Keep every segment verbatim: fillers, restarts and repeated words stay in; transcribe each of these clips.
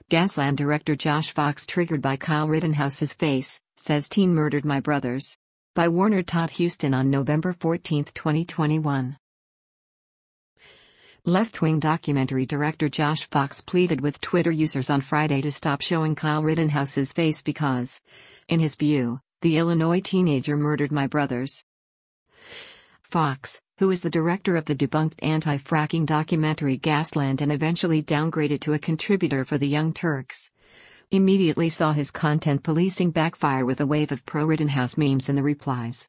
Gasland director Josh Fox triggered by Kyle Rittenhouse's face, says teen murdered my brothers. By Warner Todd Huston on November fourteenth, twenty twenty-one. Left-wing documentary director Josh Fox pleaded with Twitter users on Friday to stop showing Kyle Rittenhouse's face because, in his view, the Illinois teenager murdered my brothers. Fox, who is the director of the debunked anti-fracking documentary Gasland and eventually downgraded to a contributor for the Young Turks, immediately saw his content policing backfire with a wave of pro-Rittenhouse memes in the replies.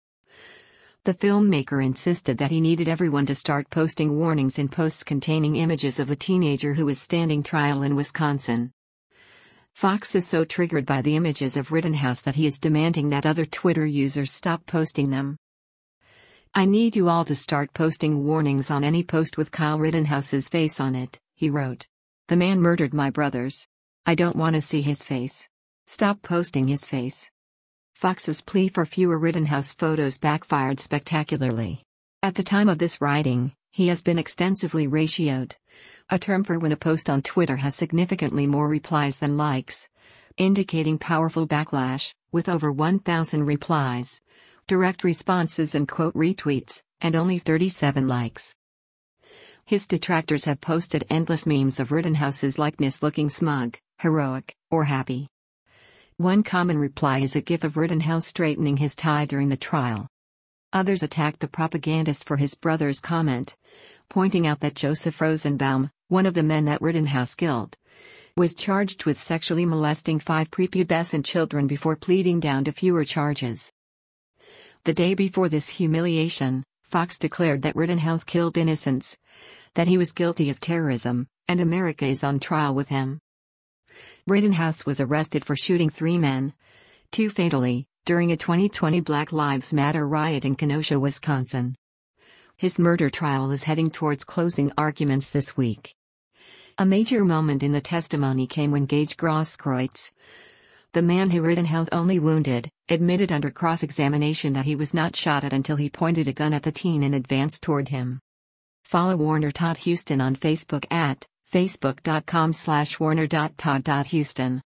The filmmaker insisted that he needed everyone to start posting warnings in posts containing images of the teenager who is standing trial in Wisconsin. Fox is so triggered by the images of Rittenhouse that he is demanding that other Twitter users stop posting them. I need you all to start posting warnings on any post with Kyle Rittenhouse's face on it, he wrote. The man murdered my brothers. I don't want to see his face. Stop posting his face. Fox's plea for fewer Rittenhouse photos backfired spectacularly. At the time of this writing, he has been extensively ratioed, a term for when a post on Twitter has significantly more replies than likes, indicating powerful backlash, with over one thousand replies, direct responses and quote retweets, and only thirty-seven likes. His detractors have posted endless memes of Rittenhouse's likeness looking smug, heroic, or happy. One common reply is a gif of Rittenhouse straightening his tie during the trial. Others attacked the propagandist for his brother's comment, pointing out that Joseph Rosenbaum, one of the men that Rittenhouse killed, was charged with sexually molesting five prepubescent children before pleading down to fewer charges. The day before this humiliation, Fox declared that Rittenhouse killed innocents, that he was guilty of terrorism, and America is on trial with him. Rittenhouse was arrested for shooting three men, two fatally, during a twenty twenty Black Lives Matter riot in Kenosha, Wisconsin. His murder trial is heading towards closing arguments this week. A major moment in the testimony came when Gage Grosskreutz, the man who Rittenhouse only wounded, admitted under cross-examination that he was not shot at until he pointed a gun at the teen and advanced toward him. Follow Warner Todd Huston on Facebook at facebook dot com slash warner dot todd dot huston.